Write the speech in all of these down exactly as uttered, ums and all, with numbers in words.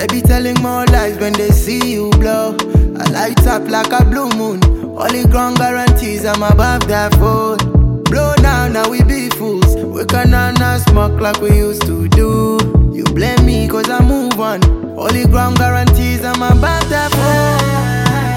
They be telling more lies when they see you blow. I light up like a blue moon. Only ground guarantees I'm above that phone. Blow now, now we be fools. We can not smoke like we used to do. You blame me cause I move on. Only ground guarantees I'm above that phone.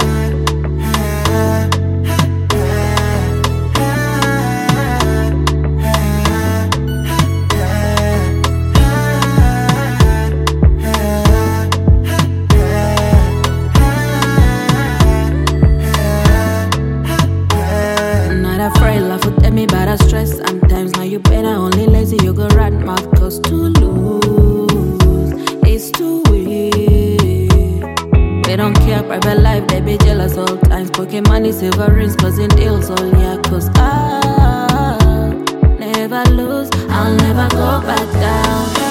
Afraid love would tell me about a stress. Sometimes now you better only lazy. You go rat mouth cause to lose it's too weird. They don't care private life, they be jealous all times. Pocket money, silver rings, closing deals all yeah. Cause I'll never lose, I'll never go back down.